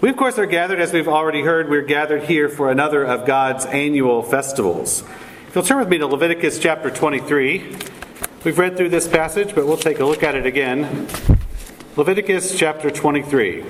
We, of course, are gathered, as we've already heard, we're gathered here for another of God's annual festivals. If you'll turn with me to Leviticus chapter 23. We've read through this passage, but we'll take a look at it again. Leviticus chapter 23.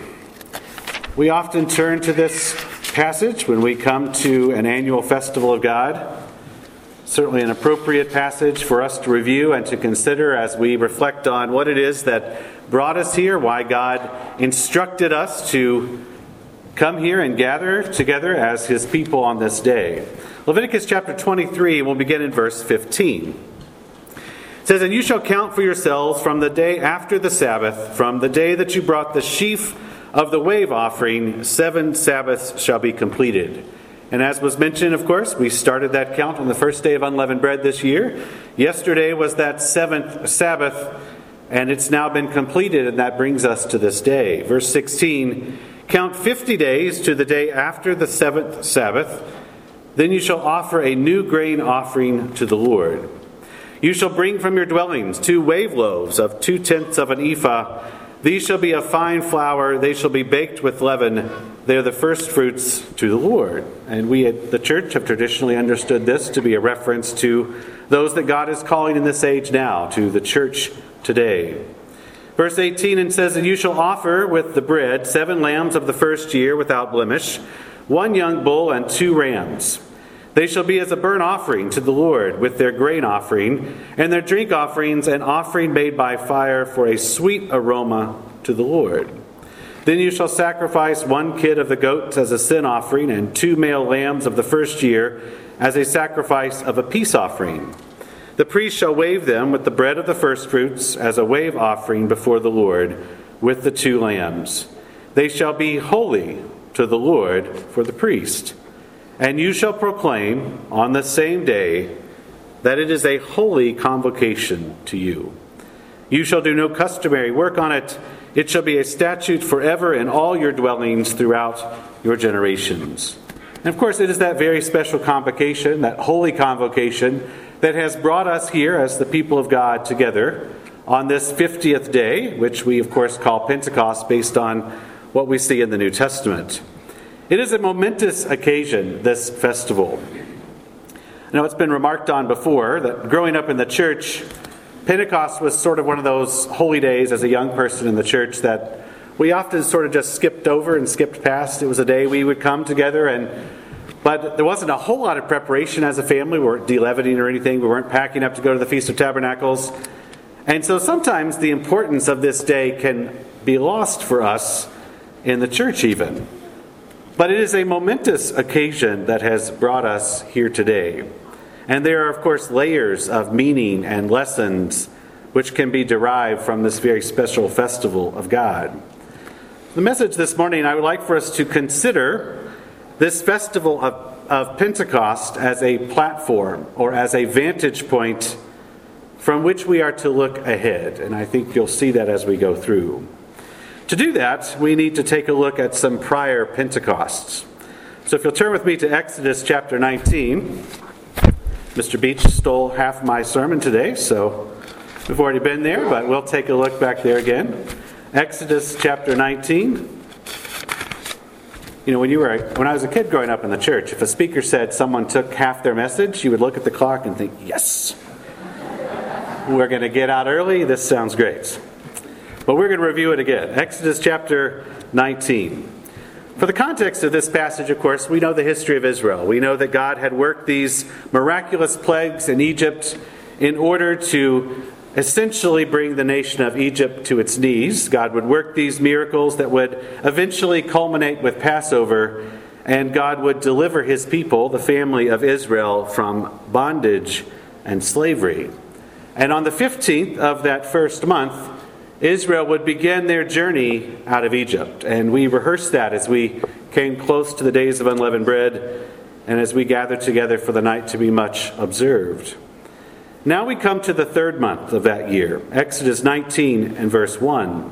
We often turn to this passage when we come to an annual festival of God. Certainly an appropriate passage for us to review and to consider as we reflect on what it is that brought us here, why God instructed us to come here and gather together as His people on this day. Leviticus chapter 23, we'll begin in verse 15. It says, "And you shall count for yourselves from the day after the Sabbath, from the day that you brought the sheaf of the wave offering, 7 Sabbaths shall be completed." And as was mentioned, of course, we started that count on the first day of unleavened bread this year. Yesterday was that 7th Sabbath, and it's now been completed, and that brings us to this day. Verse 16, "Count 50 days to the day after the 7th Sabbath. Then you shall offer a new grain offering to the Lord. You shall bring from your dwellings 2 wave loaves of 2/10 of an ephah. These shall be of fine flour. They shall be baked with leaven. They are the first fruits to the Lord." And we at the church have traditionally understood this to be a reference to those that God is calling in this age now, to the church today. Verse 18, and says, "And you shall offer with the bread 7 lambs of the first year without blemish, 1 young bull and 2 rams. They shall be as a burnt offering to the Lord with their grain offering and their drink offerings, an offering made by fire for a sweet aroma to the Lord. Then you shall sacrifice 1 kid of the goats as a sin offering and 2 male lambs of the first year as a sacrifice of a peace offering. The priest shall wave them with the bread of the firstfruits as a wave offering before the Lord with the 2 lambs. They shall be holy to the Lord for the priest. And you shall proclaim on the same day that it is a holy convocation to you. You shall do no customary work on it. It shall be a statute forever in all your dwellings throughout your generations." And of course, it is that very special convocation, that holy convocation, that has brought us here as the people of God together on this 50th day, which we of course call Pentecost based on what we see in the New Testament. It is a momentous occasion, this festival. I know it's been remarked on before that growing up in the church, Pentecost was sort of one of those holy days as a young person in the church that we often sort of just skipped over and skipped past. It was a day we would come together, but there wasn't a whole lot of preparation as a family. We weren't de-leavening or anything. We weren't packing up to go to the Feast of Tabernacles. And so sometimes the importance of this day can be lost for us in the church even. But it is a momentous occasion that has brought us here today. And there are, of course, layers of meaning and lessons which can be derived from this very special festival of God. The message this morning, I would like for us to consider this festival of Pentecost as a platform or as a vantage point from which we are to look ahead. And I think you'll see that as we go through. To do that, we need to take a look at some prior Pentecosts. So if you'll turn with me to Exodus chapter 19. Mr. Beach stole half my sermon today, so we've already been there, but we'll take a look back there again. Exodus chapter 19. You know, when I was a kid growing up in the church, if a speaker said someone took half their message, you would look at the clock and think, yes, we're going to get out early. This sounds great. But we're going to review it again. Exodus chapter 19. For the context of this passage, of course, we know the history of Israel. We know that God had worked these miraculous plagues in Egypt in order to essentially bring the nation of Egypt to its knees. God would work these miracles that would eventually culminate with Passover, and God would deliver His people, the family of Israel, from bondage and slavery. And on the 15th of that first month, Israel would begin their journey out of Egypt. And we rehearsed that as we came close to the days of unleavened bread and as we gathered together for the night to be much observed. Now we come to the 3rd month of that year, Exodus 19 and verse 1.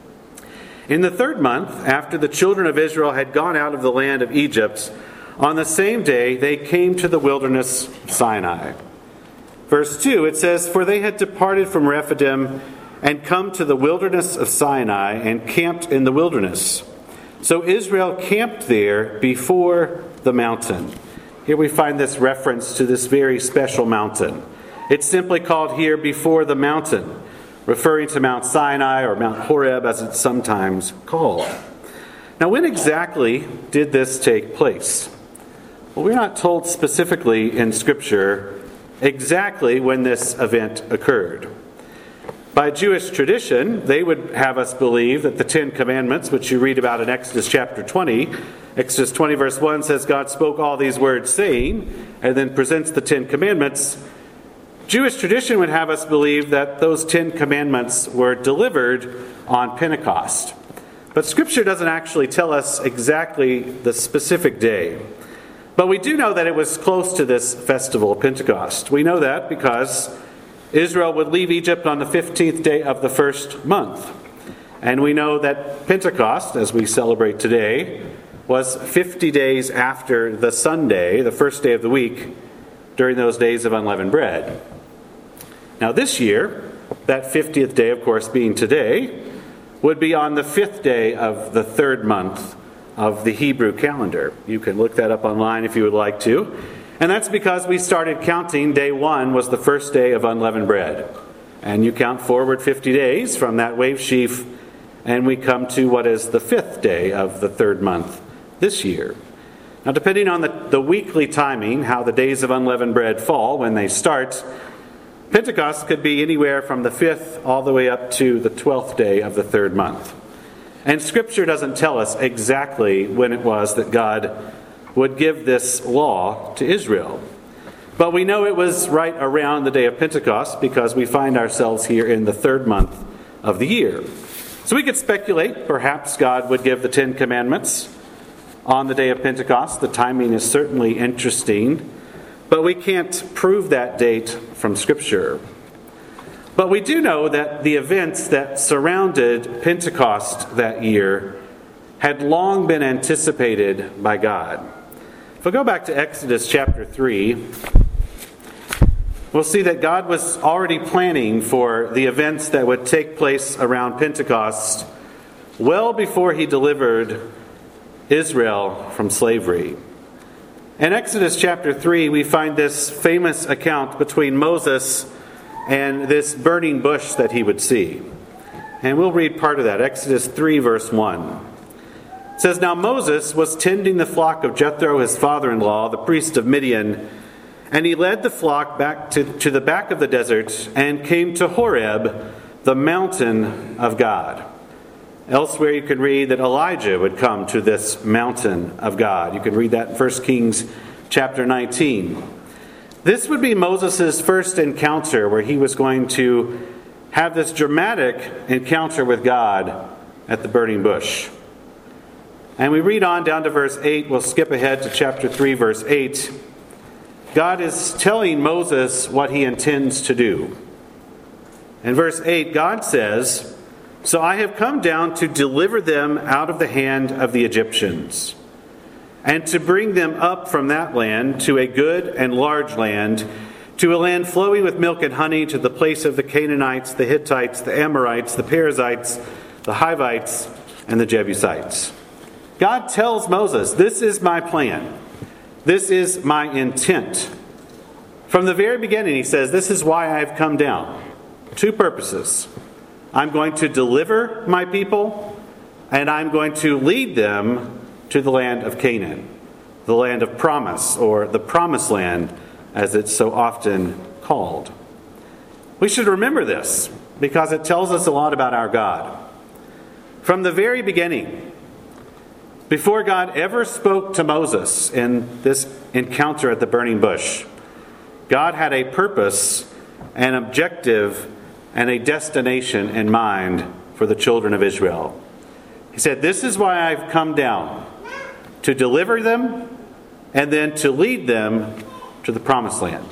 In the 3rd month, after the children of Israel had gone out of the land of Egypt, on the same day they came to the wilderness of Sinai. Verse 2, it says, "For they had departed from Rephidim and come to the wilderness of Sinai and camped in the wilderness. So Israel camped there before the mountain. Here we find this reference to this very special mountain. It's simply called here before the mountain, referring to Mount Sinai or Mount Horeb as it's sometimes called. Now, when exactly did this take place? Well, we're not told specifically in Scripture exactly when this event occurred. By Jewish tradition, they would have us believe that the Ten Commandments, which you read about in Exodus chapter 20, Exodus 20 verse 1 says God spoke all these words saying, and then presents the Ten Commandments. Jewish tradition would have us believe that those Ten Commandments were delivered on Pentecost. But Scripture doesn't actually tell us exactly the specific day. But we do know that it was close to this festival of Pentecost. We know that because Israel would leave Egypt on the 15th day of the first month. And we know that Pentecost, as we celebrate today, was 50 days after the Sunday, the first day of the week, during those days of unleavened bread. Now this year, that 50th day, of course, being today, would be on the 5th day of the third month of the Hebrew calendar. You can look that up online if you would like to. And that's because we started counting. Day 1 was the first day of unleavened bread. And you count forward 50 days from that wave sheaf, and we come to what is the 5th day of the third month this year. Now, depending on the weekly timing, how the days of unleavened bread fall when they start, Pentecost could be anywhere from the 5th all the way up to the 12th day of the third month. And Scripture doesn't tell us exactly when it was that God would give this law to Israel. But we know it was right around the day of Pentecost because we find ourselves here in the third month of the year. So we could speculate perhaps God would give the Ten Commandments on the day of Pentecost. The timing is certainly interesting, but we can't prove that date from Scripture. But we do know that the events that surrounded Pentecost that year had long been anticipated by God. If we go back to Exodus chapter 3, we'll see that God was already planning for the events that would take place around Pentecost well before he delivered Israel from slavery. In Exodus chapter 3, we find this famous account between Moses and this burning bush that he would see. And we'll read part of that, Exodus 3, verse 1. It says, "Now Moses was tending the flock of Jethro, his father-in-law, the priest of Midian, and he led the flock back to the back of the desert and came to Horeb, the mountain of God." Elsewhere you can read that Elijah would come to this mountain of God. You can read that in 1 Kings chapter 19. This would be Moses' first encounter where he was going to have this dramatic encounter with God at the burning bush. And we read on down to verse 8. We'll skip ahead to chapter 3, verse 8. God is telling Moses what he intends to do. In verse 8, God says, "So I have come down to deliver them out of the hand of the Egyptians, and to bring them up from that land to a good and large land, to a land flowing with milk and honey, to the place of the Canaanites, the Hittites, the Amorites, the Perizzites, the Hivites, and the Jebusites." God tells Moses, this is my plan. This is my intent. From the very beginning, he says, this is why I've come down. Two purposes. I'm going to deliver my people, and I'm going to lead them to the land of Canaan, the land of promise, or the promised land, as it's so often called. We should remember this, because it tells us a lot about our God. From the very beginning, before God ever spoke to Moses in this encounter at the burning bush, God had a purpose, an objective, and a destination in mind for the children of Israel. He said, this is why I've come down, to deliver them and then to lead them to the promised land.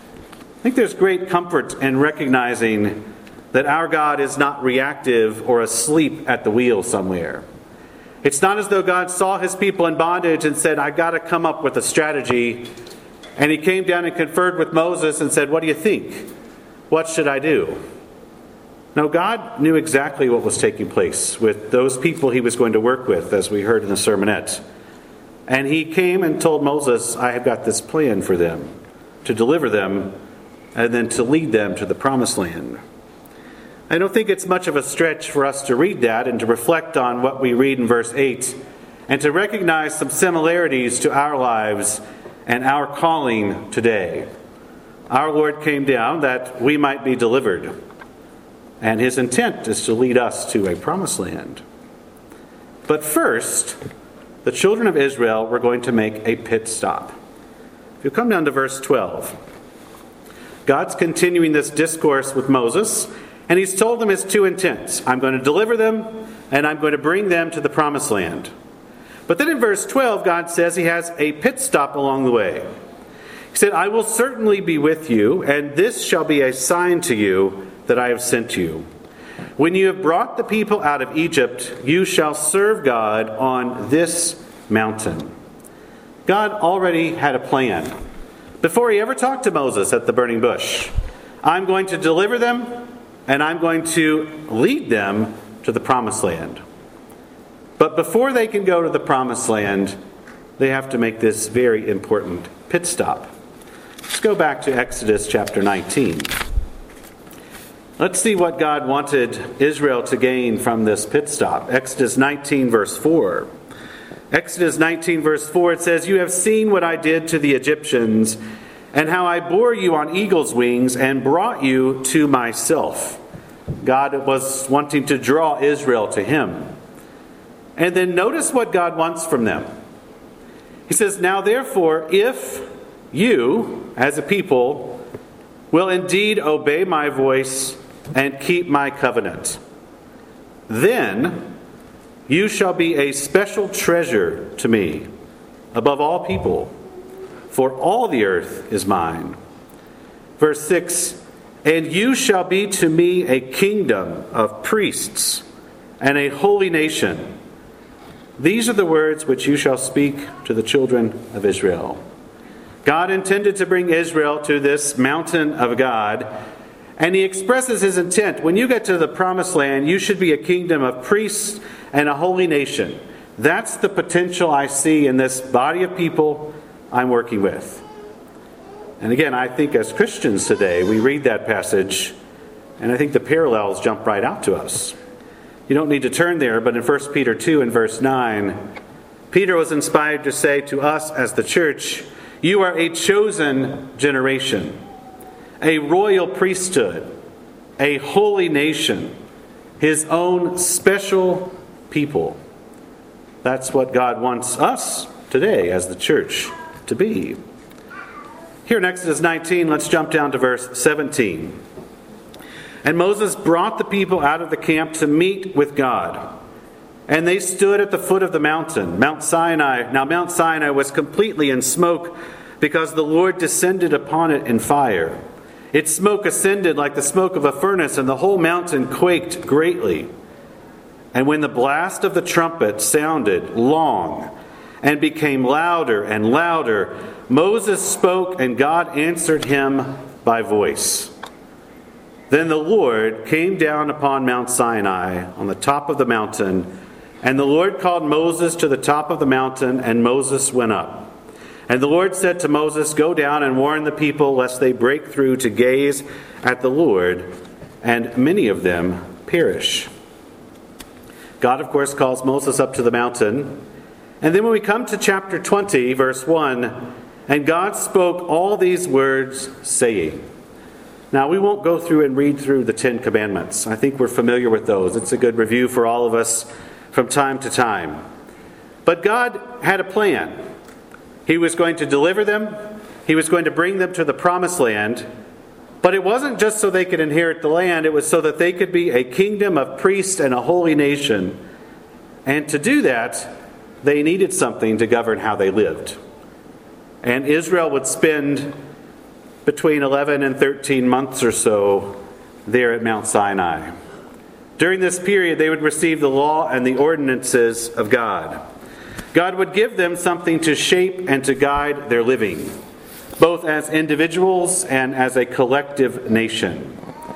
I think there's great comfort in recognizing that our God is not reactive or asleep at the wheel somewhere. It's not as though God saw his people in bondage and said, I've got to come up with a strategy. And he came down and conferred with Moses and said, what do you think? What should I do? Now, God knew exactly what was taking place with those people he was going to work with, as we heard in the sermonette. And he came and told Moses, I have got this plan for them, to deliver them, and then to lead them to the promised land. I don't think it's much of a stretch for us to read that and to reflect on what we read in verse 8, and to recognize some similarities to our lives and our calling today. Our Lord came down that we might be delivered, and his intent is to lead us to a promised land. But first, the children of Israel were going to make a pit stop. If you come down to verse 12, God's continuing this discourse with Moses, and he's told them his two intents. I'm going to deliver them, and I'm going to bring them to the promised land. But then in verse 12, God says he has a pit stop along the way. He said, I will certainly be with you, and this shall be a sign to you that I have sent you. When you have brought the people out of Egypt, you shall serve God on this mountain. God already had a plan before he ever talked to Moses at the burning bush. I'm going to deliver them, and I'm going to lead them to the promised land. But before they can go to the promised land, they have to make this very important pit stop. Let's go back to Exodus chapter 19. Let's see what God wanted Israel to gain from this pit stop. Exodus 19, verse 4. Exodus 19, verse 4, it says, You have seen what I did to the Egyptians, and how I bore you on eagle's wings and brought you to myself. God was wanting to draw Israel to him. And then notice what God wants from them. He says, Now therefore, if you, as a people, will indeed obey my voice and keep my covenant, then you shall be a special treasure to me above all people, for all the earth is mine. Verse 6, And you shall be to me a kingdom of priests and a holy nation. These are the words which you shall speak to the children of Israel. God intended to bring Israel to this mountain of God, and he expresses his intent. When you get to the promised land, you should be a kingdom of priests and a holy nation. That's the potential I see in this body of people I'm working with. And again, I think as Christians today, we read that passage, and I think the parallels jump right out to us. You don't need to turn there, but in 1 Peter 2 and verse 9, Peter was inspired to say to us as the church, You are a chosen generation, a royal priesthood, a holy nation, his own special people. That's what God wants us today as the church to be. Here in Exodus 19, let's jump down to verse 17. And Moses brought the people out of the camp to meet with God. And they stood at the foot of the mountain, Mount Sinai. Now Mount Sinai was completely in smoke because the Lord descended upon it in fire. Its smoke ascended like the smoke of a furnace, and the whole mountain quaked greatly. And when the blast of the trumpet sounded long and became louder and louder, Moses spoke, and God answered him by voice. Then the Lord came down upon Mount Sinai on the top of the mountain, and the Lord called Moses to the top of the mountain, and Moses went up. And the Lord said to Moses, Go down and warn the people, lest they break through to gaze at the Lord, and many of them perish. God, of course, calls Moses up to the mountain. And then when we come to chapter 20, verse 1, And God spoke all these words, saying. Now, we won't go through and read through the 10 Commandments. I think we're familiar with those. It's a good review for all of us from time to time. But God had a plan. He was going to deliver them. He was going to bring them to the promised land. But it wasn't just so they could inherit the land. It was so that they could be a kingdom of priests and a holy nation. And to do that, they needed something to govern how they lived. And Israel would spend between 11 and 13 months or so there at Mount Sinai. During this period, they would receive the law and the ordinances of God. God would give them something to shape and to guide their living, both as individuals and as a collective nation.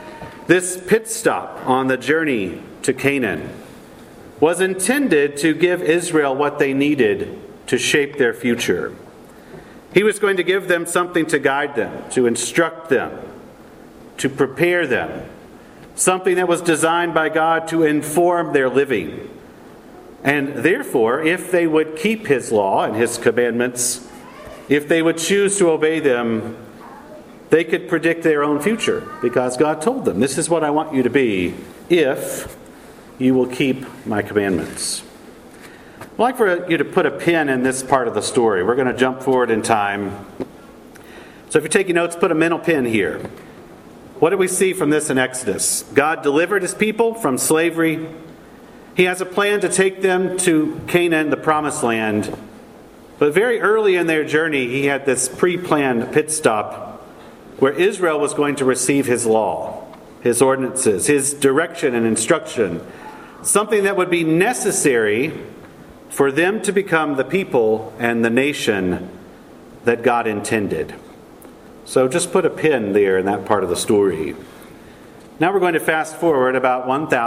This pit stop on the journey to Canaan was intended to give Israel what they needed to shape their future. He was going to give them something to guide them, to instruct them, to prepare them, something that was designed by God to inform their living. And therefore, if they would keep His law and His commandments, if they would choose to obey them, they could predict their own future, because God told them, this is what I want you to be if you will keep my commandments. I'd like for you to put a pin in this part of the story. We're going to jump forward in time. So if you're taking notes, put a mental pin here. What do we see from this in Exodus? God delivered His people from slavery. He has a plan to take them to Canaan, the promised land. But very early in their journey, He had this pre-planned pit stop where Israel was going to receive His law, His ordinances, His direction and instruction, something that would be necessary for them to become the people and the nation that God intended. So just put a pin there in that part of the story. Now we're going to fast forward about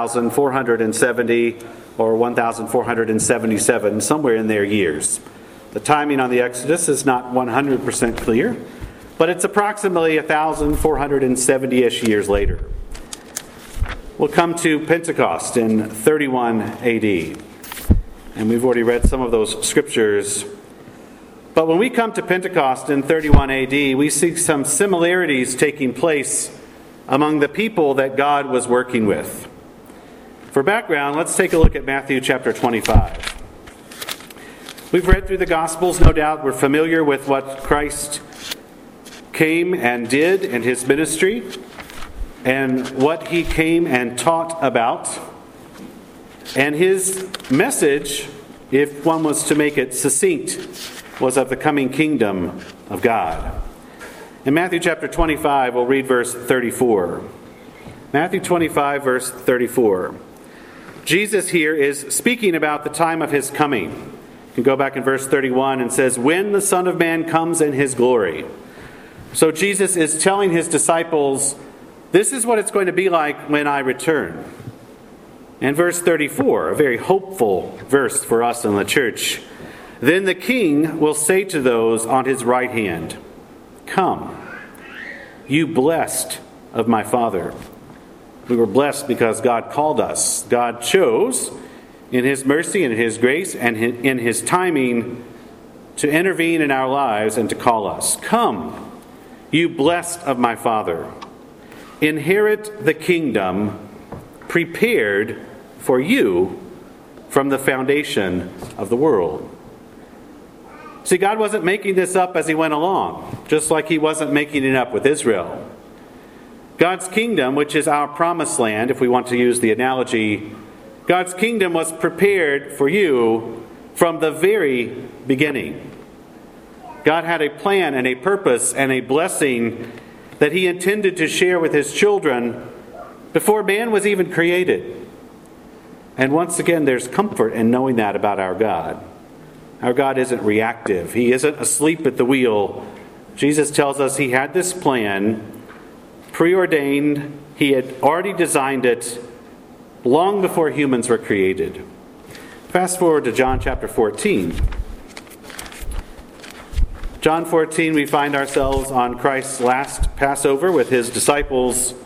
1,470 or 1,477, somewhere in their years. The timing on the Exodus is not 100% clear, but it's approximately 1,470-ish years later. We'll come to Pentecost in 31 AD. And we've already read some of those scriptures. But when we come to Pentecost in 31 AD, we see some similarities taking place among the people that God was working with. For background, let's take a look at Matthew chapter 25. We've read through the Gospels, no doubt. We're familiar with what Christ came and did in His ministry and what He came and taught about. And His message, if one was to make it succinct, was of the coming kingdom of God. In Matthew chapter 25, we'll read verse 34. Matthew 25, verse 34. Jesus here is speaking about the time of His coming. You can go back in verse 31 and says, when the Son of Man comes in His glory. So Jesus is telling His disciples, this is what it's going to be like when I return. And verse 34, a very hopeful verse for us in the church. Then the King will say to those on His right hand, come, you blessed of my Father. We were blessed because God called us. God chose, in His mercy and in His grace and in His timing, to intervene in our lives and to call us. Come, you blessed of my Father. Inherit the kingdom prepared for you from the foundation of the world. See, God wasn't making this up as He went along, just like He wasn't making it up with Israel. God's kingdom, which is our promised land, if we want to use the analogy, God's kingdom was prepared for you from the very beginning. God had a plan and a purpose and a blessing that He intended to share with His children before man was even created. And once again, there's comfort in knowing that about our God. Our God isn't reactive. He isn't asleep at the wheel. Jesus tells us He had this plan preordained. He had already designed it long before humans were created. Fast forward to John chapter 14. John 14, we find ourselves on Christ's last Passover with His disciples.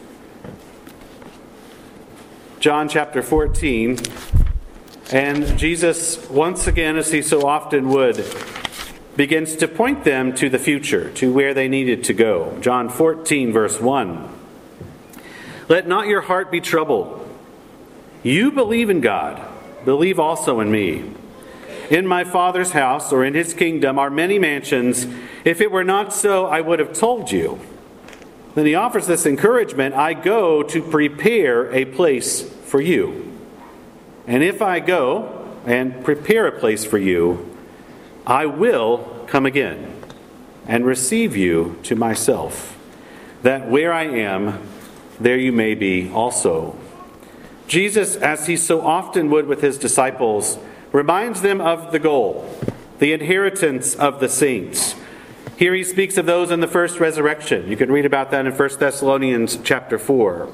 John chapter 14. And Jesus, once again, as He so often would, begins to point them to the future, to where they needed to go. John 14, verse 1. Let not your heart be troubled. You believe in God. Believe also in me. In my Father's house, or in His kingdom, are many mansions. If it were not so, I would have told you. Then He offers this encouragement. I go to prepare a place for you. And if I go and prepare a place for you, I will come again and receive you to myself, that where I am, there you may be also. Jesus, as He so often would with His disciples, reminds them of the goal, the inheritance of the saints. Here He speaks of those in the first resurrection. You can read about that in 1 Thessalonians chapter 4.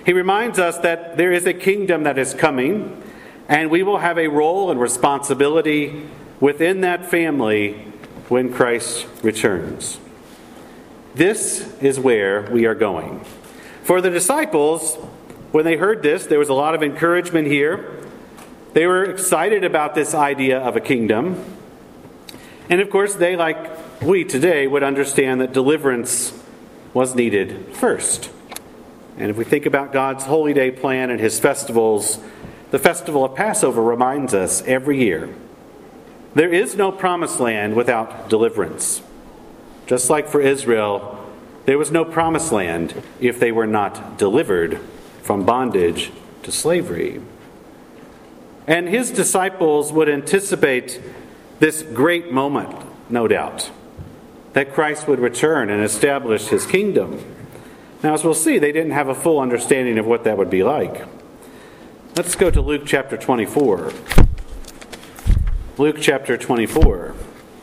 He reminds us that there is a kingdom that is coming, and we will have a role and responsibility within that family when Christ returns. This is where we are going. For the disciples, when they heard this, there was a lot of encouragement here. They were excited about this idea of a kingdom. And of course, they, like we today, would understand that deliverance was needed first. And if we think about God's holy day plan and his festivals, the festival of Passover reminds us every year there is no promised land without deliverance. Just like for Israel, there was no promised land if they were not delivered from bondage to slavery. And his disciples would anticipate this great moment, no doubt, that Christ would return and establish his kingdom. Now, as we'll see, they didn't have a full understanding of what that would be like. Let's go to Luke chapter 24. Luke chapter 24.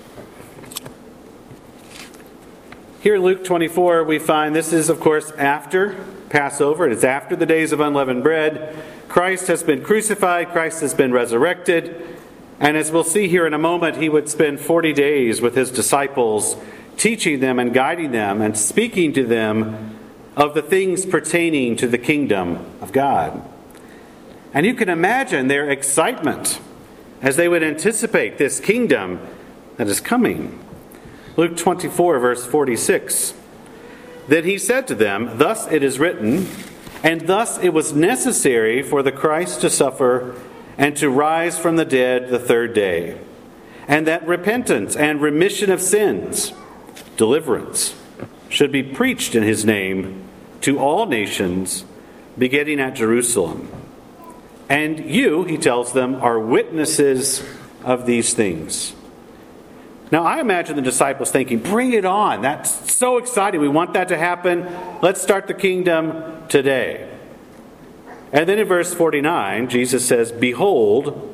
Here in Luke 24, we find this is, of course, after Passover. It is after the days of unleavened bread. Christ has been crucified. Christ has been resurrected. And as we'll see here in a moment, he would spend 40 days with his disciples, teaching them and guiding them and speaking to them of the things pertaining to the kingdom of God. And you can imagine their excitement as they would anticipate this kingdom that is coming. Luke 24, verse 46. Then he said to them, "Thus it is written, and thus it was necessary for the Christ to suffer and to rise from the dead the third day, and that repentance and remission of sins, deliverance, should be preached in his name to all nations, beginning at Jerusalem. And you," he tells them, "are witnesses of these things." Now, I imagine the disciples thinking, bring it on. That's so exciting. We want that to happen. Let's start the kingdom today. And then in verse 49, Jesus says, "Behold,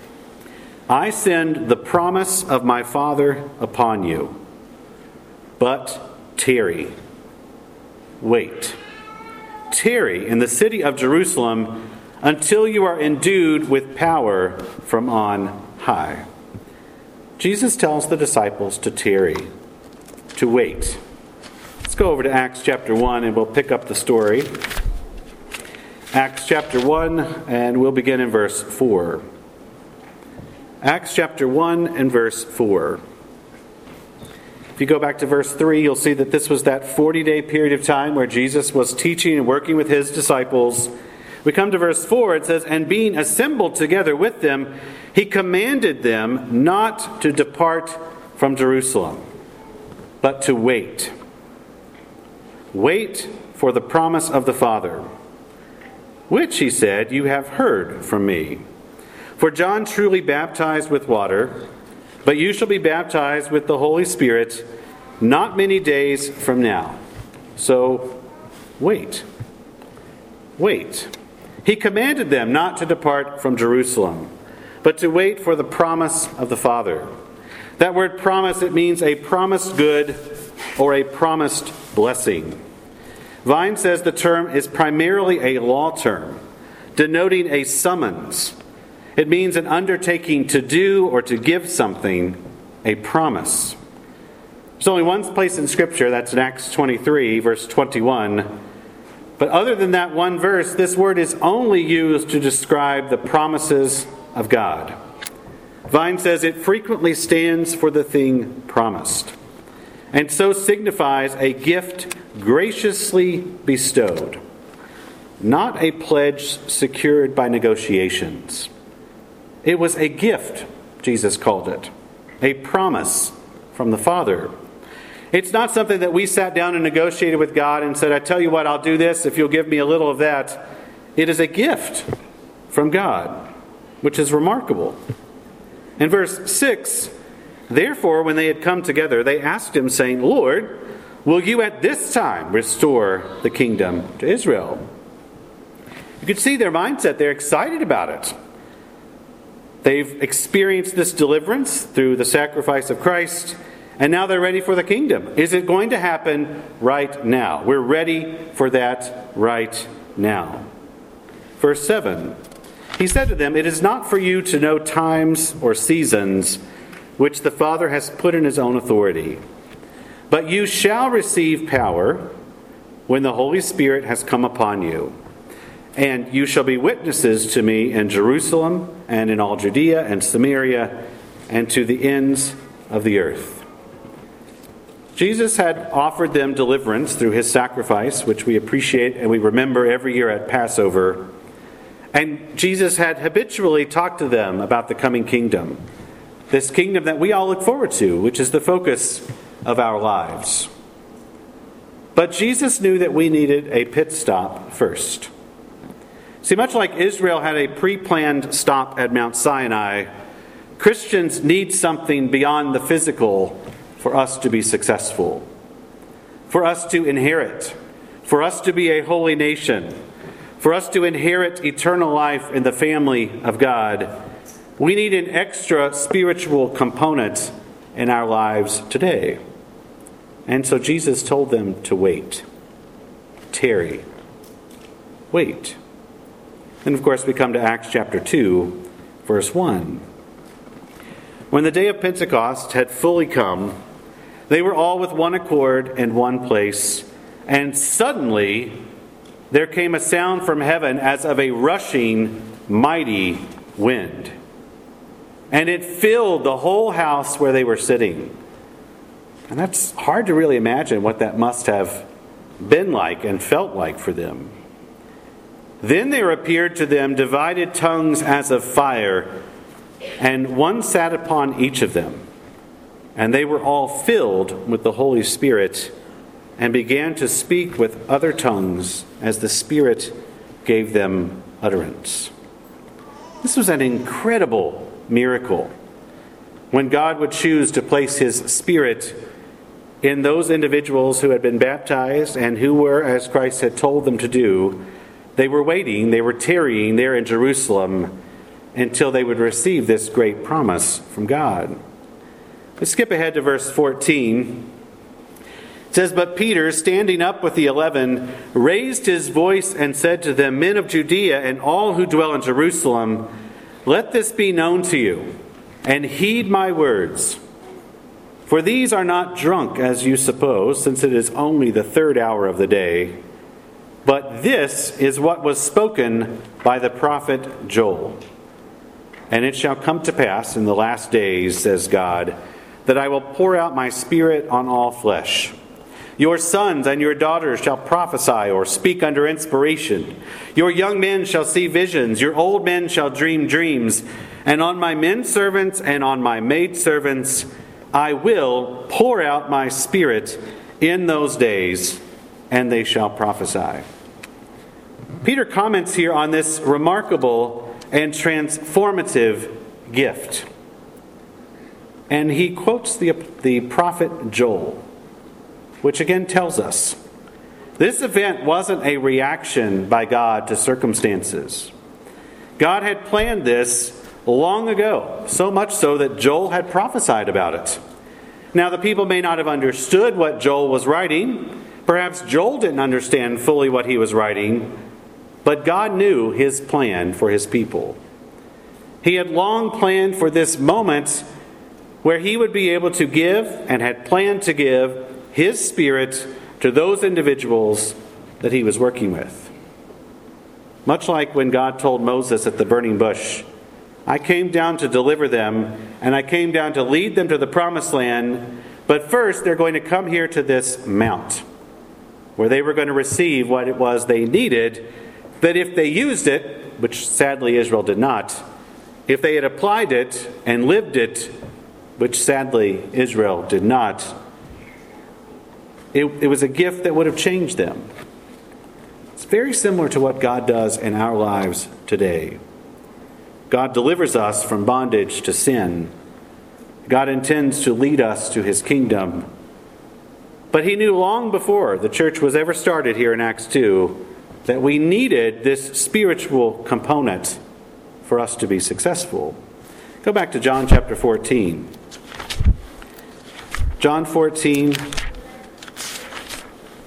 I send the promise of my Father upon you. But tarry." Wait. "Tarry in the city of Jerusalem until you are endued with power from on high." Jesus tells the disciples to tarry, to wait. Let's go over to Acts chapter 1 and we'll pick up the story. Acts chapter 1, and we'll begin in verse 4. Acts chapter 1 and verse 4. If you go back to verse 3, you'll see that this was that 40-day period of time where Jesus was teaching and working with his disciples. We come to verse 4, it says, "And being assembled together with them, he commanded them not to depart from Jerusalem, but to wait. Wait for the promise of the Father, which, he said, you have heard from me. For John truly baptized with water, but you shall be baptized with the Holy Spirit not many days from now. So wait." Wait. He commanded them not to depart from Jerusalem, but to wait for the promise of the Father. That word promise, it means a promised good or a promised blessing. Vine says the term is primarily a law term, denoting a summons. It means an undertaking to do or to give something, a promise. There's only one place in Scripture, that's in Acts 23, verse 21. But other than that one verse, this word is only used to describe the promises of God. Vine says it frequently stands for the thing promised, and so signifies a gift graciously bestowed, not a pledge secured by negotiations. It was a gift, Jesus called it, a promise from the Father. It's not something that we sat down and negotiated with God and said, "I tell you what, I'll do this if you'll give me a little of that." It is a gift from God, which is remarkable. In verse 6, "Therefore, when they had come together, they asked him, saying, 'Lord, will you at this time restore the kingdom to Israel?'" You can see their mindset. They're excited about it. They've experienced this deliverance through the sacrifice of Christ, and now they're ready for the kingdom. Is it going to happen right now? We're ready for that right now. Verse 7, he said to them, "It is not for you to know times or seasons which the Father has put in his own authority, but you shall receive power when the Holy Spirit has come upon you. And you shall be witnesses to me in Jerusalem and in all Judea and Samaria and to the ends of the earth." Jesus had offered them deliverance through his sacrifice, which we appreciate and we remember every year at Passover. And Jesus had habitually talked to them about the coming kingdom, this kingdom that we all look forward to, which is the focus of our lives. But Jesus knew that we needed a pit stop first. See, much like Israel had a pre-planned stop at Mount Sinai, Christians need something beyond the physical for us to be successful, for us to inherit, for us to be a holy nation, for us to inherit eternal life in the family of God. We need an extra spiritual component in our lives today. And so Jesus told them to wait. Tarry. Wait. And of course we come to Acts chapter 2, verse 1. When the day of Pentecost had fully come, they were all with one accord in one place, and suddenly there came a sound from heaven as of a rushing, mighty wind. And it filled the whole house where they were sitting. And that's hard to really imagine what that must have been like and felt like for them. Then there appeared to them divided tongues as of fire, and one sat upon each of them. And they were all filled with the Holy Spirit, and began to speak with other tongues as the Spirit gave them utterance. This was an incredible miracle, when God would choose to place his Spirit in those individuals who had been baptized and who were, as Christ had told them to do. They were waiting, they were tarrying there in Jerusalem until they would receive this great promise from God. Let's skip ahead to verse 14. It says, "But Peter, standing up with the 11, raised his voice and said to them, 'Men of Judea and all who dwell in Jerusalem, let this be known to you, and heed my words. For these are not drunk, as you suppose, since it is only the third hour of the day. But this is what was spoken by the prophet Joel. And it shall come to pass in the last days, says God, that I will pour out my Spirit on all flesh. Your sons and your daughters shall prophesy or speak under inspiration. Your young men shall see visions. Your old men shall dream dreams. And on my men servants and on my maid servants I will pour out my Spirit in those days, and they shall prophesy." Peter comments here on this remarkable and transformative gift. And he quotes the prophet Joel, which again tells us this event wasn't a reaction by God to circumstances. God had planned this long ago, so much so that Joel had prophesied about it. Now, the people may not have understood what Joel was writing. Perhaps Joel didn't understand fully what he was writing, but God knew his plan for his people. He had long planned for this moment where he would be able to give, and had planned to give, his Spirit to those individuals that he was working with. Much like when God told Moses at the burning bush, "I came down to deliver them, and I came down to lead them to the promised land, but first they're going to come here to this mount, where they were going to receive what it was they needed, that if they used it," which sadly Israel did not, "if they had applied it and lived it," which sadly Israel did not, it was a gift that would have changed them. It's very similar to what God does in our lives today. God delivers us from bondage to sin. God intends to lead us to his kingdom. But he knew long before the church was ever started here in Acts 2 that we needed this spiritual component for us to be successful. Go back to John chapter 14. John 14.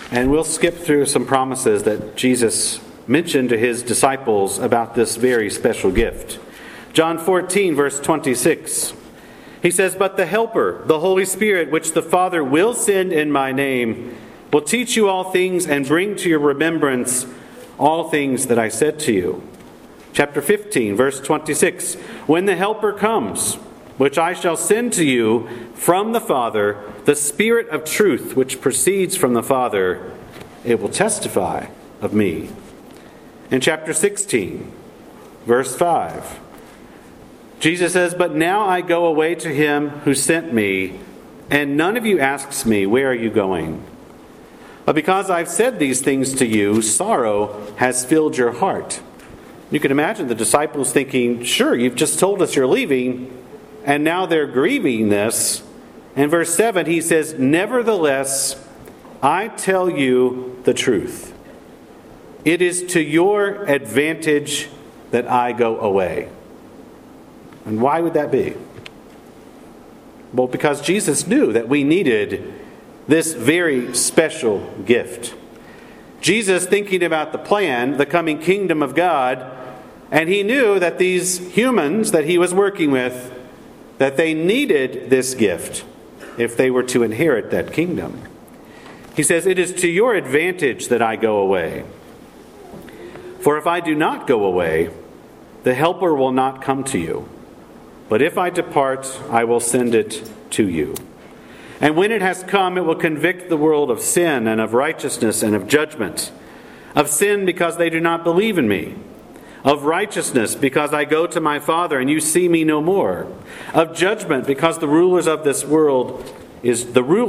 And we'll skip through some promises that Jesus mentioned to his disciples about this very special gift. John 14, verse 26. He says, "But the Helper, the Holy Spirit, which the Father will send in my name, will teach you all things and bring to your remembrance all things that I said to you." Chapter 15, verse 26. "When the Helper comes, which I shall send to you from the Father, the Spirit of truth, which proceeds from the Father, it will testify of me." In chapter 16, verse 5, Jesus says, "But now I go away to him who sent me, and none of you asks me, 'Where are you going?' But because I've said these things to you, sorrow has filled your heart." You can imagine the disciples thinking, "Sure, you've just told us you're leaving," and now they're grieving this. In verse 7, he says, "Nevertheless, I tell you the truth. It is to your advantage that I go away." And why would that be? Well, because Jesus knew that we needed this very special gift. Jesus thinking about the plan, the coming kingdom of God, and he knew that these humans that he was working with, that they needed this gift if they were to inherit that kingdom. He says, "It is to your advantage that I go away. For if I do not go away, the Helper will not come to you. But if I depart, I will send it to you. And when it has come, it will convict the world of sin and of righteousness and of judgment. Of sin, because they do not believe in me. Of righteousness, because I go to my Father and you see me no more. Of judgment, because the ruler of this world is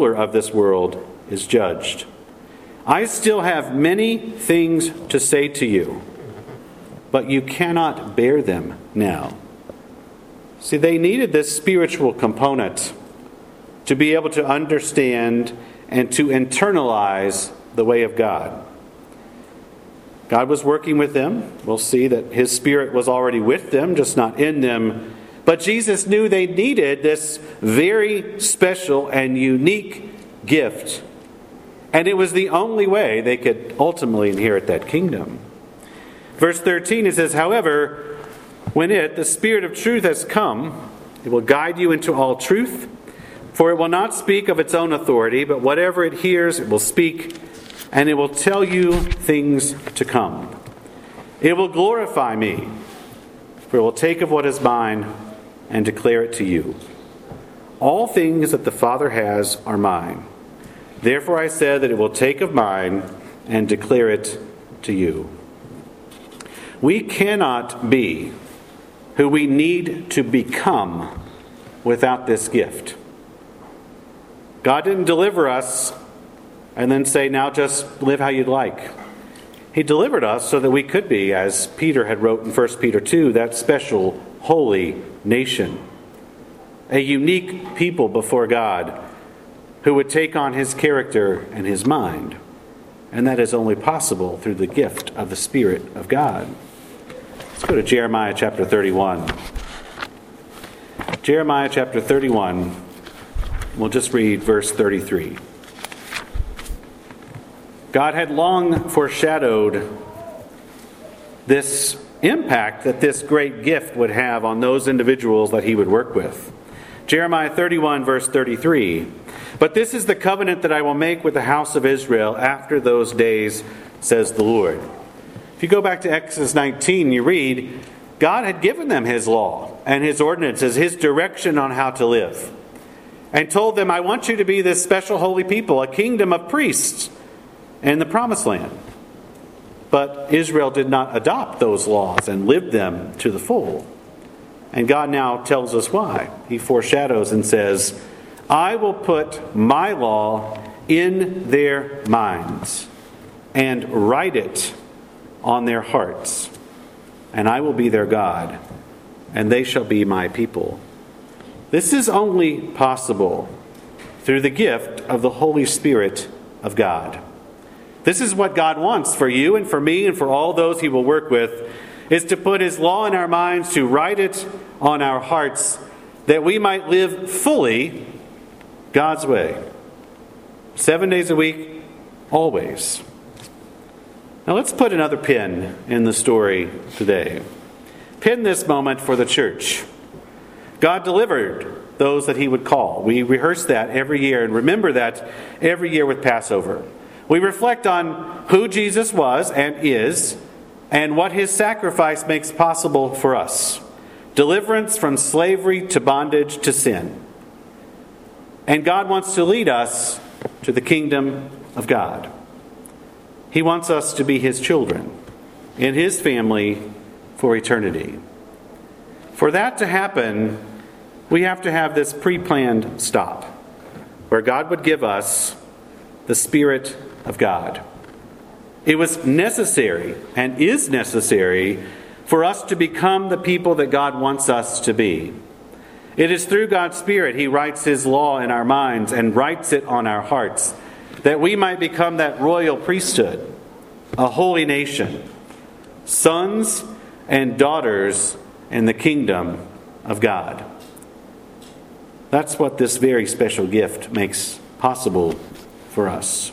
judged. I still have many things to say to you, but you cannot bear them now." See, they needed this spiritual component to be able to understand and to internalize the way of God. God was working with them. We'll see that his Spirit was already with them, just not in them. But Jesus knew they needed this very special and unique gift. And it was the only way they could ultimately inherit that kingdom. Verse 13, it says, "However, when the Spirit of truth has come, it will guide you into all truth. For it will not speak of its own authority, but whatever it hears, it will speak, and it will tell you things to come. It will glorify me, for it will take of what is mine and declare it to you. All things that the Father has are mine. Therefore I said that it will take of mine and declare it to you." We cannot be who we need to become without this gift. God didn't deliver us and then say, "Now just live how you'd like." He delivered us so that we could be, as Peter had wrote in 1 Peter 2, that special, holy nation. A unique people before God who would take on his character and his mind. And that is only possible through the gift of the Spirit of God. Let's go to Jeremiah chapter 31. Jeremiah chapter 31. We'll just read verse 33. God had long foreshadowed this impact that this great gift would have on those individuals that he would work with. Jeremiah 31 verse 33. "But this is the covenant that I will make with the house of Israel after those days, says the Lord." If you go back to Exodus 19, you read, God had given them his law and his ordinances, his direction on how to live. And told them, "I want you to be this special holy people, a kingdom of priests in the promised land." But Israel did not adopt those laws and live them to the full. And God now tells us why. He foreshadows and says, "I will put my law in their minds and write it on their hearts. And I will be their God, and they shall be my people." This is only possible through the gift of the Holy Spirit of God. This is what God wants for you and for me and for all those he will work with, is to put his law in our minds, to write it on our hearts, that we might live fully God's way. 7 days a week, always. Now let's put another pin in the story today. Pin this moment for the church. God delivered those that he would call. We rehearse that every year and remember that every year with Passover. We reflect on who Jesus was and is and what his sacrifice makes possible for us. Deliverance from slavery to bondage to sin. And God wants to lead us to the kingdom of God. He wants us to be his children in his family for eternity. For that to happen, we have to have this pre-planned stop where God would give us the Spirit of God. It was necessary and is necessary for us to become the people that God wants us to be. It is through God's Spirit he writes his law in our minds and writes it on our hearts, that we might become that royal priesthood, a holy nation, sons and daughters in the kingdom of God. That's what this very special gift makes possible for us.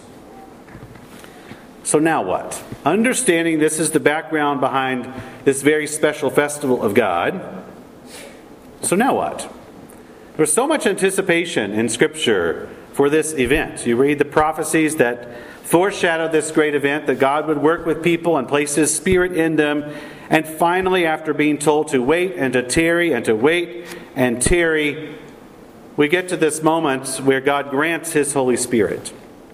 So now what? Understanding this is the background behind this very special festival of God. So now what? There's so much anticipation in Scripture for this event. You read the prophecies that foreshadowed this great event, that God would work with people and place his Spirit in them. And finally, after being told to wait and to tarry and to wait and tarry, we get to this moment where God grants his Holy Spirit.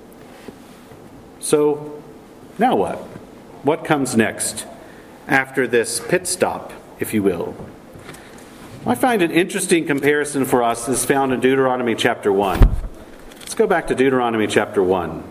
So, now what? What comes next after this pit stop, if you will? I find an interesting comparison for us is found in Deuteronomy chapter 1. Let's go back to Deuteronomy chapter 1.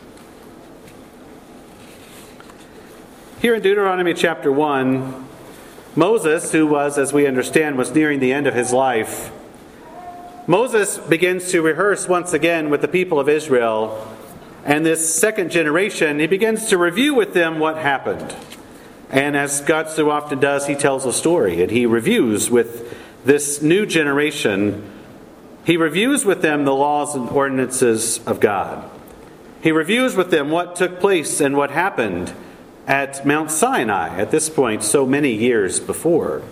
Here in Deuteronomy chapter 1, Moses, who was, as we understand, was nearing the end of his life, Moses begins to rehearse once again with the people of Israel, and this second generation, he begins to review with them what happened. And as God so often does, he tells a story, and he reviews with this new generation, he reviews with them the laws and ordinances of God. He reviews with them what took place and what happened at Mount Sinai, at this point so many years before.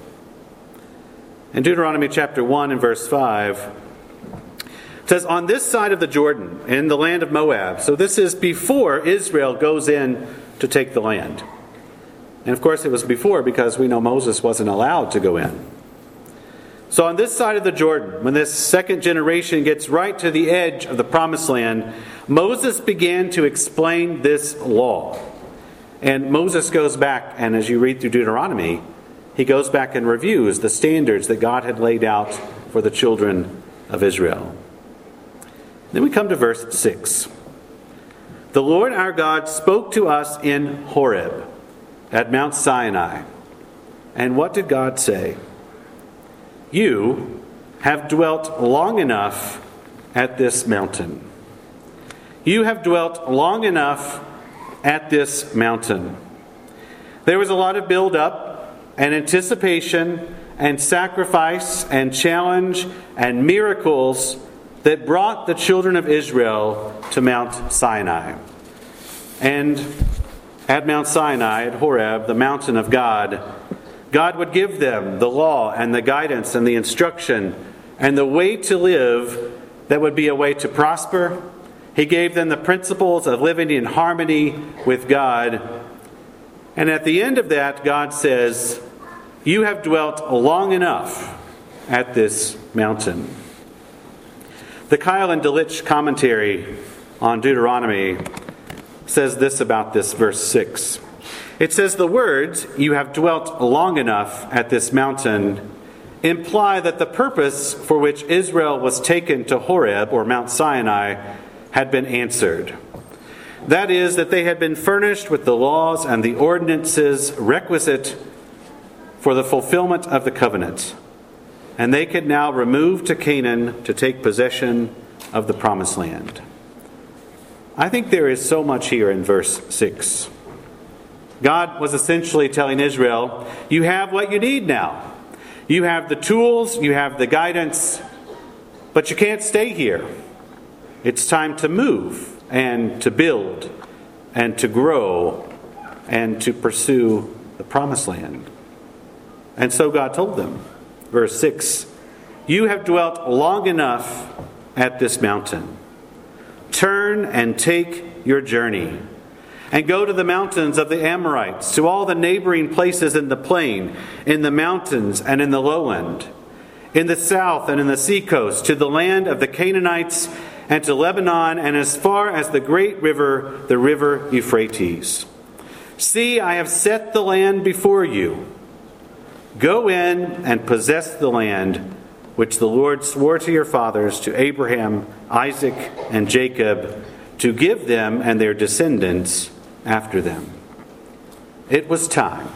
In Deuteronomy chapter 1 and verse 5, it says, on this side of the Jordan, in the land of Moab. So this is before Israel goes in to take the land. And of course it was before because we know Moses wasn't allowed to go in. So on this side of the Jordan, when this second generation gets right to the edge of the promised land, Moses began to explain this law. And Moses goes back, and as you read through Deuteronomy, he goes back and reviews the standards that God had laid out for the children of Israel. Then we come to verse 6. The Lord our God spoke to us in Horeb, at Mount Sinai. And what did God say? You have dwelt long enough at this mountain. You have dwelt long enough at this mountain. There was a lot of build-up and anticipation and sacrifice and challenge and miracles that brought the children of Israel to Mount Sinai. And at Mount Sinai, at Horeb, the mountain of God, God would give them the law and the guidance and the instruction and the way to live that would be a way to prosper. He gave them the principles of living in harmony with God. And at the end of that, God says, you have dwelt long enough at this mountain. The Keil and Delitzsch commentary on Deuteronomy says this about this verse 6. It says, the words, you have dwelt long enough at this mountain, imply that the purpose for which Israel was taken to Horeb, or Mount Sinai, had been answered. That is, that they had been furnished with the laws and the ordinances requisite for the fulfillment of the covenant. And they could now remove to Canaan to take possession of the promised land. I think there is so much here in verse 6. God was essentially telling Israel, you have what you need now. You have the tools, you have the guidance, but you can't stay here. It's time to move and to build and to grow and to pursue the promised land. And so God told them, verse 6, "You have dwelt long enough at this mountain. Turn and take your journey, and go to the mountains of the Amorites, to all the neighboring places in the plain, in the mountains and in the lowland, in the south and in the seacoast, to the land of the Canaanites and to Lebanon, and as far as the great river, the river Euphrates. See, I have set the land before you. Go in and possess the land which the Lord swore to your fathers, to Abraham, Isaac, and Jacob, to give them and their descendants after them." It was time.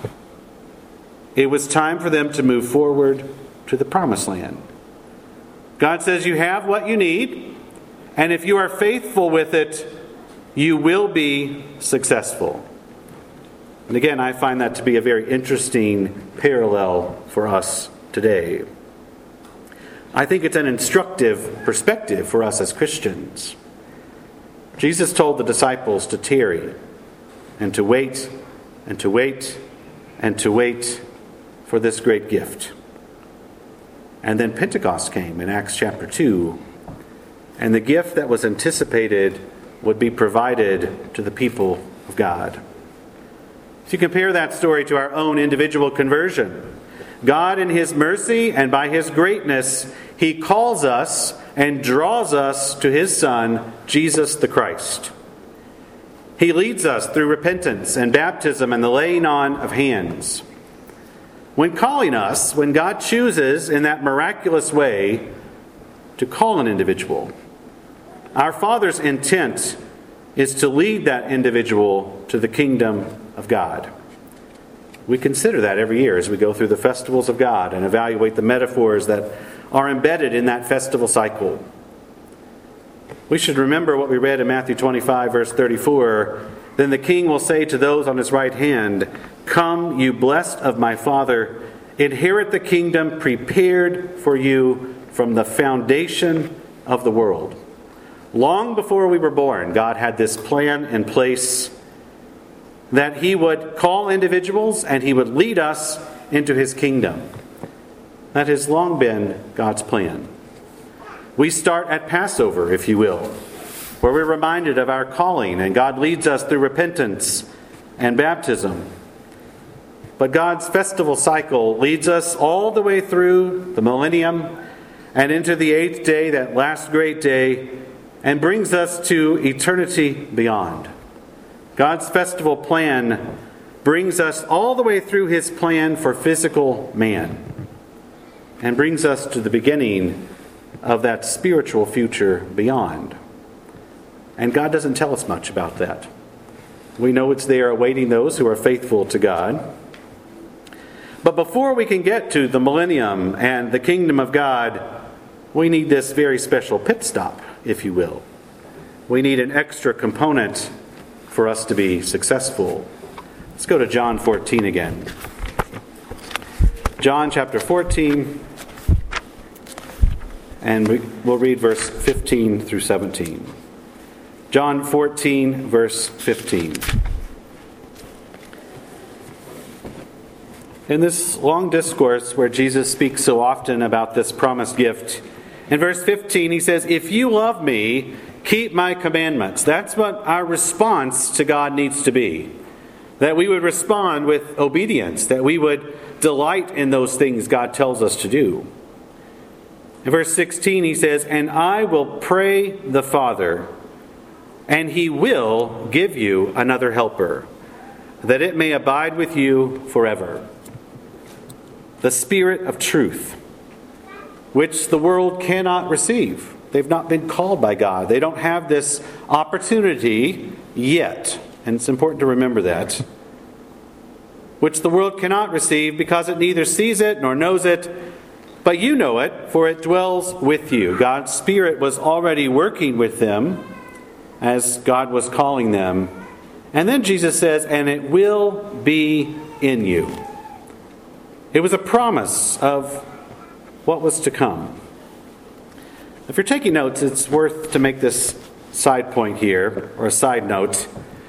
It was time for them to move forward to the promised land. God says you have what you need, and if you are faithful with it, you will be successful. And again, I find that to be a very interesting parallel for us today. I think it's an instructive perspective for us as Christians. Jesus told the disciples to tarry and to wait and to wait and to wait for this great gift. And then Pentecost came in Acts chapter 2, and the gift that was anticipated would be provided to the people of God. If you compare that story to our own individual conversion, God in His mercy and by His greatness, He calls us and draws us to His Son, Jesus the Christ. He leads us through repentance and baptism and the laying on of hands. When calling us, when God chooses in that miraculous way to call an individual, our Father's intent is to lead that individual to the kingdom of God. We consider that every year as we go through the festivals of God and evaluate the metaphors that are embedded in that festival cycle. We should remember what we read in Matthew 25, verse 34. "Then the king will say to those on his right hand, 'Come, you blessed of my Father, inherit the kingdom prepared for you from the foundation of the world.'" Long before we were born, God had this plan in place that He would call individuals and He would lead us into His kingdom. That has long been God's plan. We start at Passover, if you will, where we're reminded of our calling, and God leads us through repentance and baptism. But God's festival cycle leads us all the way through the millennium and into the 8th day, that last great day, and brings us to eternity beyond. God's festival plan brings us all the way through His plan for physical man and brings us to the beginning of that spiritual future beyond. And God doesn't tell us much about that. We know it's there awaiting those who are faithful to God. But before we can get to the millennium and the kingdom of God, we need this very special pit stop, if you will. We need an extra component for us to be successful. Let's go to John 14 again. John chapter 14, and we'll read verse 15 through 17. John 14, verse 15. In this long discourse where Jesus speaks so often about this promised gift, in verse 15 He says, "If you love me, keep my commandments." That's what our response to God needs to be. That we would respond with obedience, that we would delight in those things God tells us to do. In verse 16 He says, "And I will pray the Father, and He will give you another helper, that it may abide with you forever. The Spirit of truth, which the world cannot receive." They've not been called by God. They don't have this opportunity yet. And it's important to remember that. "Which the world cannot receive, because it neither sees it nor knows it. But you know it, for it dwells with you." God's Spirit was already working with them as God was calling them. And then Jesus says, "And it will be in you." It was a promise of what was to come. If you're taking notes, it's worth to make this side point here, or a side note.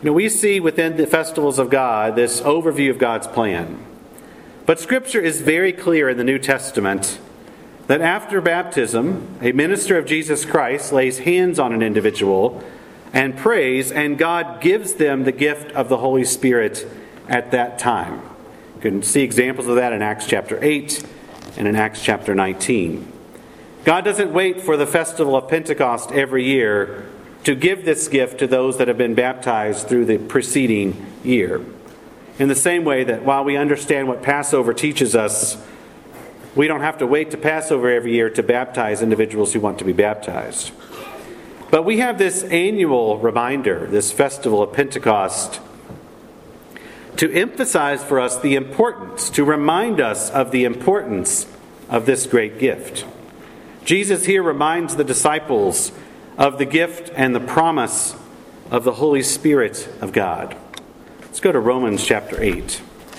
We see within the festivals of God this overview of God's plan. But Scripture is very clear in the New Testament that after baptism, a minister of Jesus Christ lays hands on an individual and prays, and God gives them the gift of the Holy Spirit at that time. You can see examples of that in Acts chapter 8 and in Acts chapter 19. God doesn't wait for the festival of Pentecost every year to give this gift to those that have been baptized through the preceding year. In the same way that while we understand what Passover teaches us, we don't have to wait to Passover every year to baptize individuals who want to be baptized. But we have this annual reminder, this festival of Pentecost, to emphasize for us the importance, to remind us of the importance of this great gift. Jesus here reminds the disciples of the gift and the promise of the Holy Spirit of God. Let's go to Romans chapter 8.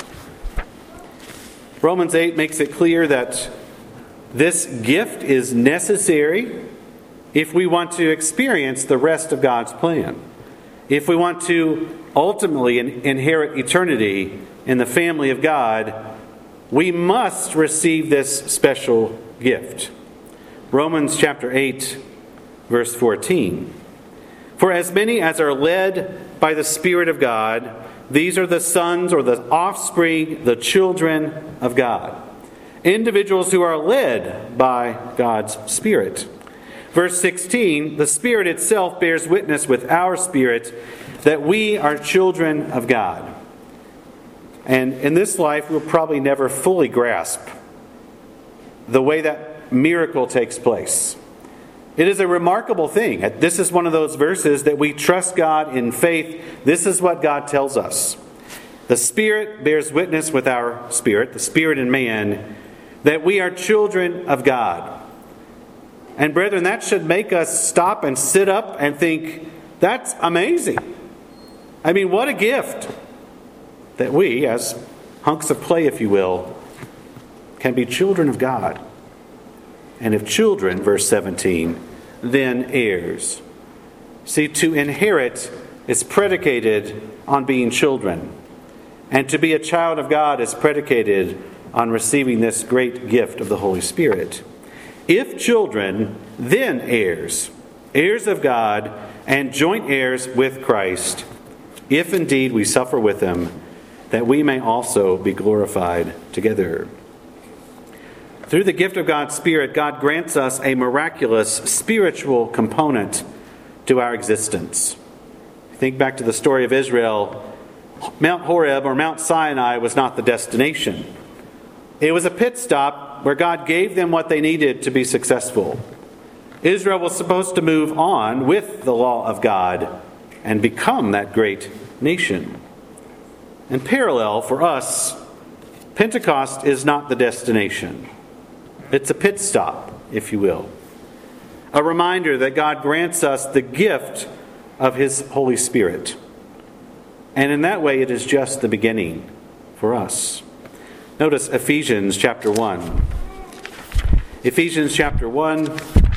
Romans 8 makes it clear that this gift is necessary if we want to experience the rest of God's plan. If we want to ultimately inherit eternity in the family of God, we must receive this special gift. Romans chapter 8, verse 14. For as many as are led by the Spirit of God, these are the sons or the offspring, the children of God. Individuals who are led by God's Spirit. Verse 16, the Spirit itself bears witness with our spirit that we are children of God. And in this life, we'll probably never fully grasp the way that miracle takes place. It is a remarkable thing. This is one of those verses that we trust God in faith. This is what God tells us. The Spirit bears witness with our spirit, the Spirit in man, that we are children of God. And brethren, that should make us stop and sit up and think, that's amazing. I mean, what a gift that we, as hunks of clay, if you will, can be children of God. And if children, verse 17, then heirs. See, to inherit is predicated on being children. And to be a child of God is predicated on receiving this great gift of the Holy Spirit. If children, then heirs, heirs of God, and joint heirs with Christ, if indeed we suffer with him, that we may also be glorified together. Through the gift of God's Spirit, God grants us a miraculous spiritual component to our existence. Think back to the story of Israel. Mount Horeb or Mount Sinai was not the destination. It was a pit stop where God gave them what they needed to be successful. Israel was supposed to move on with the law of God and become that great nation. In parallel, for us, Pentecost is not the destination. It's a pit stop, if you will. A reminder that God grants us the gift of His Holy Spirit. And in that way, it is just the beginning for us. Notice Ephesians chapter 1. Ephesians chapter 1.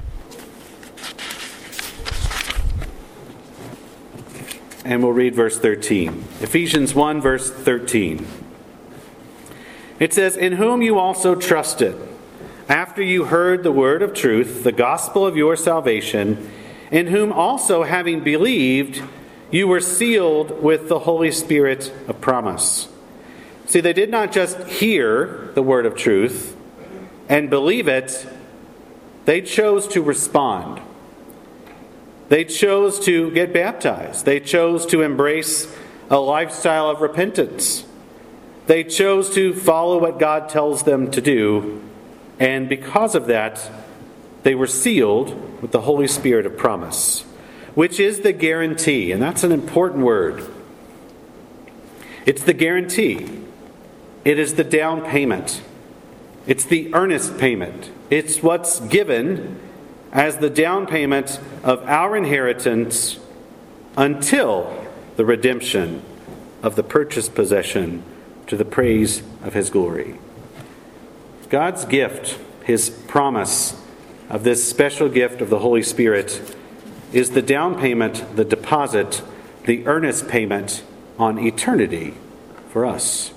And we'll read verse 13. Ephesians 1, verse 13. It says, "In whom you also trusted, after you heard the word of truth, the gospel of your salvation, in whom also, having believed, you were sealed with the Holy Spirit of promise." See, they did not just hear the word of truth and believe it, they chose to respond. They chose to get baptized. They chose to embrace a lifestyle of repentance. They chose to follow what God tells them to do. And because of that, they were sealed with the Holy Spirit of promise, which is the guarantee. And that's an important word. It's the guarantee. It is the down payment. It's the earnest payment. It's what's given as the down payment of our inheritance until the redemption of the purchased possession to the praise of His glory. God's gift, His promise of this special gift of the Holy Spirit, is the down payment, the deposit the earnest payment on eternity for us.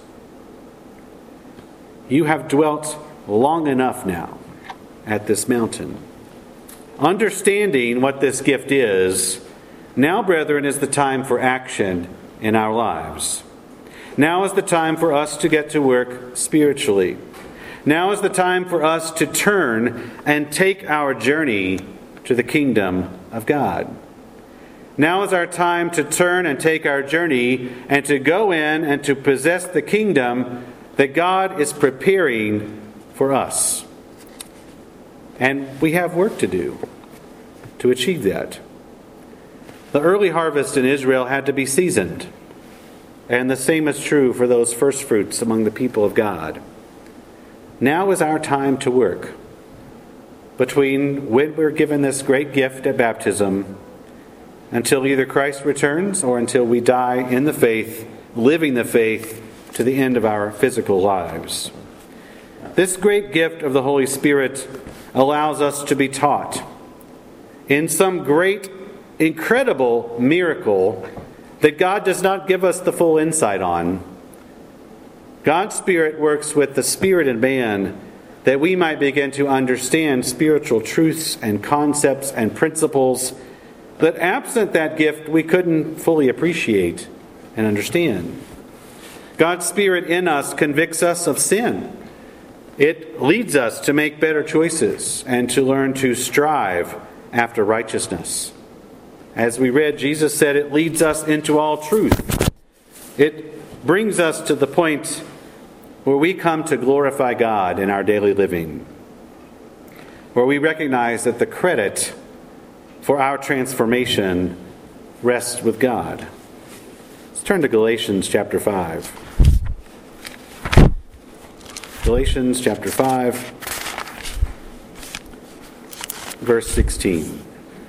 You have dwelt long enough now at this mountain. Understanding what this gift is, now, brethren, is the time for action in our lives. Now is the time for us to get to work spiritually. Now is the time for us to turn and take our journey to the kingdom of God. Now is our time to turn and take our journey and to go in and to possess the kingdom that God is preparing for us. And we have work to do to achieve that. The early harvest in Israel had to be seasoned. And the same is true for those first fruits among the people of God. Now is our time to work. Between when we're given this great gift at baptism until either Christ returns or until we die in the faith, living the faith to the end of our physical lives. This great gift of the Holy Spirit allows us to be taught in some great, incredible miracle that God does not give us the full insight on. God's Spirit works with the Spirit in man that we might begin to understand spiritual truths and concepts and principles that absent that gift we couldn't fully appreciate and understand. God's Spirit in us convicts us of sin. It leads us to make better choices and to learn to strive after righteousness. As we read, Jesus said it leads us into all truth. It brings us to the point where we come to glorify God in our daily living, where we recognize that the credit for our transformation rests with God. Let's turn to Galatians chapter 5. Galatians chapter 5, verse 16.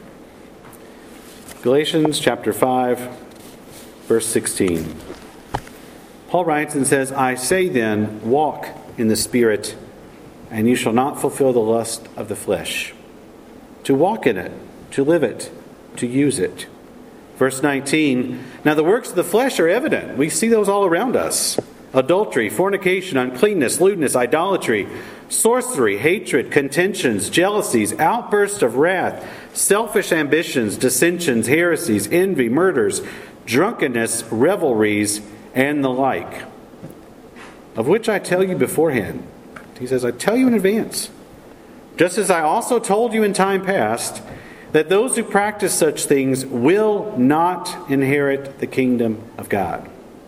Galatians chapter 5, verse 16. Paul writes and says, I say then, walk in the Spirit, and you shall not fulfill the lust of the flesh. To walk in it, to live it, to use it. Verse 19, now the works of the flesh are evident. We see those all around us. Adultery, fornication, uncleanness, lewdness, idolatry, sorcery, hatred, contentions, jealousies, outbursts of wrath, selfish ambitions, dissensions, heresies, envy, murders, drunkenness, revelries, and the like, of which I tell you beforehand. He says, I tell you in advance, just as I also told you in time past, that those who practice such things will not inherit the kingdom of God.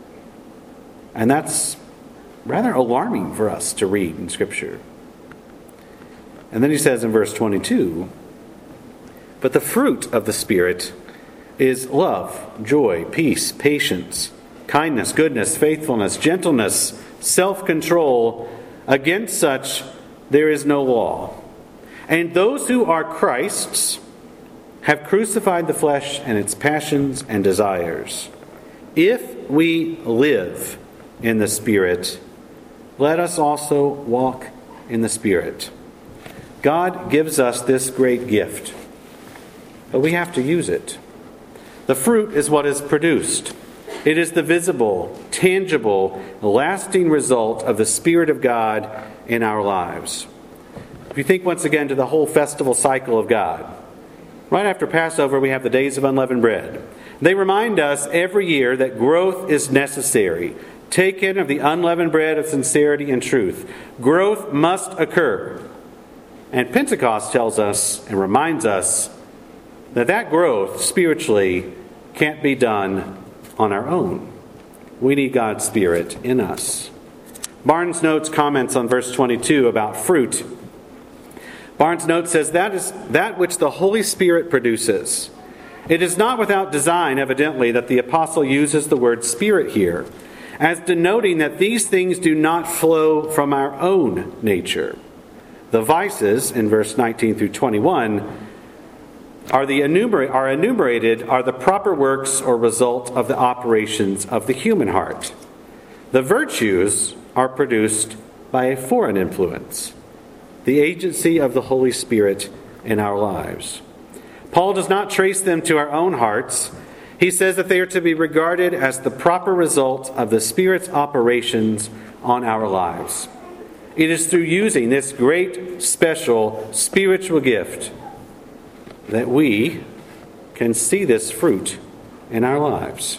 And that's rather alarming for us to read in Scripture. And then he says in verse 22, but the fruit of the Spirit is love, joy, peace, patience, kindness, goodness, faithfulness, gentleness, self-control. Against such there is no law. And those who are Christ's have crucified the flesh and its passions and desires. If we live in the Spirit, let us also walk in the Spirit. God gives us this great gift, but we have to use it. The fruit is what is produced. It is the visible, tangible, lasting result of the Spirit of God in our lives. If you think once again to the whole festival cycle of God, right after Passover we have the days of unleavened bread. They remind us every year that growth is necessary. Take in of the unleavened bread of sincerity and truth. Growth must occur. And Pentecost tells us and reminds us that that growth spiritually can't be done on our own. We need God's Spirit in us. Barnes Notes comments on verse 22 about fruit. Barnes Notes says, that is that which the Holy Spirit produces. It is not without design, evidently, that the apostle uses the word Spirit here, as denoting that these things do not flow from our own nature. The vices, in verse 19 through 21, are enumerated are the proper works or result of the operations of the human heart. The virtues are produced by a foreign influence, the agency of the Holy Spirit in our lives. Paul does not trace them to our own hearts. He says that they are to be regarded as the proper result of the Spirit's operations on our lives. It is through using this great, special, spiritual gift that we can see this fruit in our lives.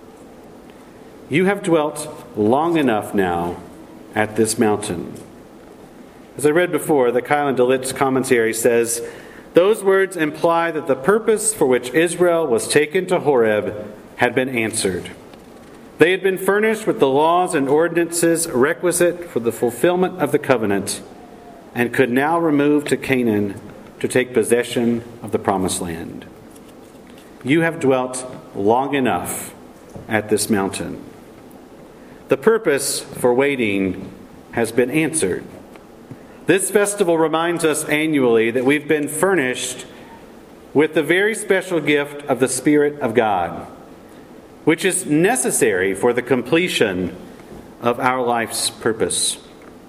You have dwelt long enough now at this mountain. As I read before, the Keil and Delitzsch commentary says, those words imply that the purpose for which Israel was taken to Horeb had been answered. They had been furnished with the laws and ordinances requisite for the fulfillment of the covenant and could now remove to Canaan to take possession of the promised land. You have dwelt long enough at this mountain. The purpose for waiting has been answered. This festival reminds us annually that we've been furnished with the very special gift of the Spirit of God, which is necessary for the completion of our life's purpose.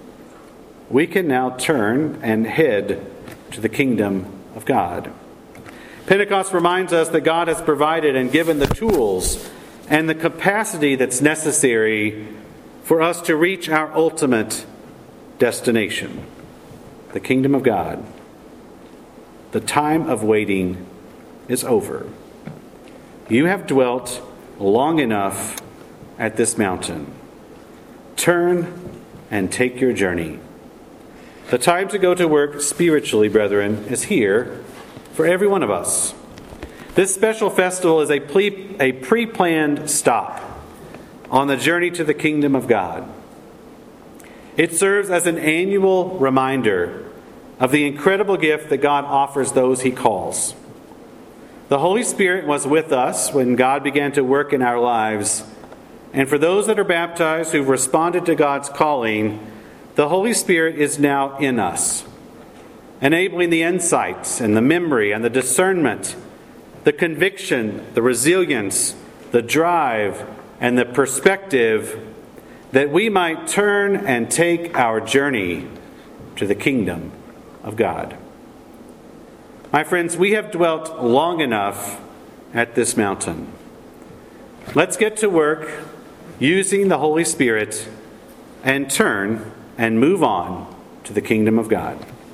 We can now turn and head to the kingdom of God. Pentecost reminds us that God has provided and given the tools and the capacity that's necessary for us to reach our ultimate destination, the kingdom of God. The time of waiting is over. You have dwelt long enough at this mountain. Turn and take your journey. The time to go to work spiritually, brethren, is here for every one of us. This special festival is a pre-planned stop on the journey to the kingdom of God. It serves as an annual reminder of the incredible gift that God offers those He calls. The Holy Spirit was with us when God began to work in our lives. And for those that are baptized who've responded to God's calling, the Holy Spirit is now in us, enabling the insights and the memory and the discernment, the conviction, the resilience, the drive, and the perspective that we might turn and take our journey to the kingdom of God. My friends, we have dwelt long enough at this mountain. Let's get to work using the Holy Spirit and turn and move on to the kingdom of God.